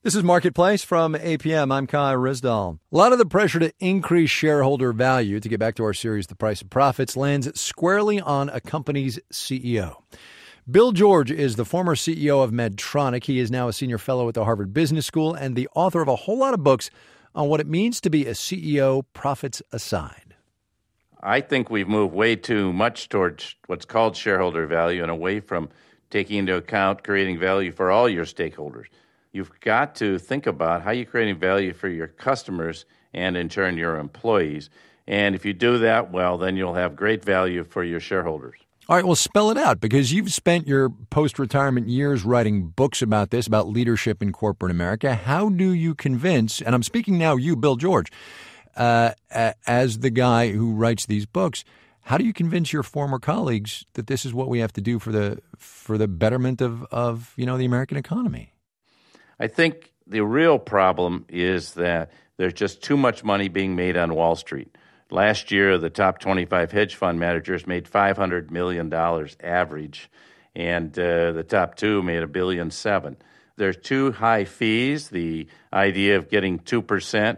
This is Marketplace from APM. I'm Kai Rizdal. A lot of the pressure to increase shareholder value, to get back to our series, The Price of Profits, lands squarely on a company's CEO. Bill George is the former CEO of Medtronic. He is now a senior fellow at the Harvard Business School and the author of a whole lot of books on what it means to be a CEO, profits aside. I think we've moved way too much towards what's called shareholder value and away from taking into account creating value for all your stakeholders. You've got to think about how you're creating value for your customers and, in turn, your employees. And if you do that well, then you'll have great value for your shareholders. All right, well, spell it out, because you've spent your post-retirement years writing books about this, about leadership in corporate America. How do you convince, and I'm speaking now you, Bill George, as the guy who writes these books, how do you convince your former colleagues that this is what we have to do for the betterment of the American economy? I think the real problem is that there's just too much money being made on Wall Street. Last year, the top 25 hedge fund managers made $500 million average, and the top two made $1.7 billion. There's too high fees. The idea of getting 2%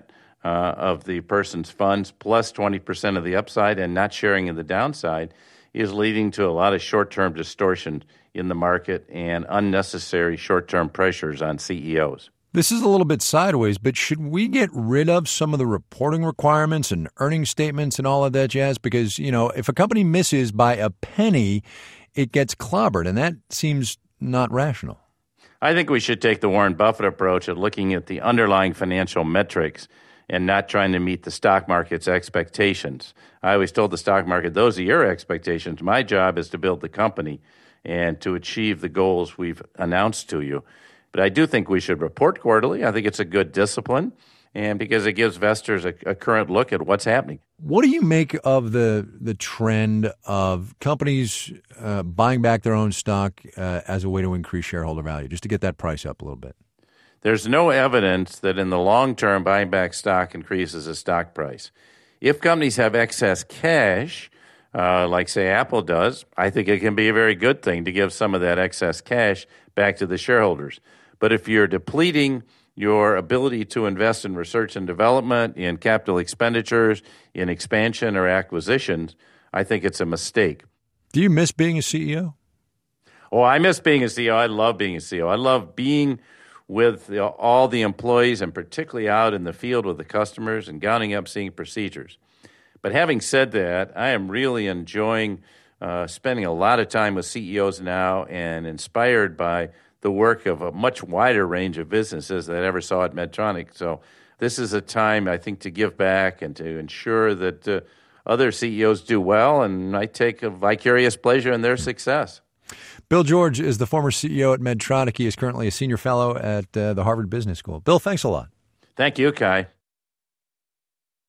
of the person's funds plus 20% of the upside and not sharing in the downside is leading to a lot of short-term distortion in the market and unnecessary short-term pressures on CEOs. This is a little bit sideways, but should we get rid of some of the reporting requirements and earnings statements and all of that jazz? Because, if a company misses by a penny, it gets clobbered, and that seems not rational. I think we should take the Warren Buffett approach of looking at the underlying financial metrics and not trying to meet the stock market's expectations. I always told the stock market, those are your expectations. My job is to build the company and to achieve the goals we've announced to you. But I do think we should report quarterly. I think it's a good discipline, and because it gives investors a current look at what's happening. What do you make of the trend of companies buying back their own stock as a way to increase shareholder value, just to get that price up a little bit? There's no evidence that in the long term buying back stock increases the stock price. If companies have excess cash, like, say, Apple does, I think it can be a very good thing to give some of that excess cash back to the shareholders. But if you're depleting your ability to invest in research and development, in capital expenditures, in expansion or acquisitions, I think it's a mistake. Do you miss being a CEO? Oh, I miss being a CEO. I love being a CEO. I love being with all the employees and particularly out in the field with the customers and gowning up seeing procedures. But having said that, I am really enjoying spending a lot of time with CEOs now and inspired by the work of a much wider range of businesses that I ever saw at Medtronic. So this is a time, I think, to give back and to ensure that other CEOs do well, and I take a vicarious pleasure in their success. Bill George is the former CEO at Medtronic. He is currently a senior fellow at the Harvard Business School. Bill, thanks a lot. Thank you, Kai.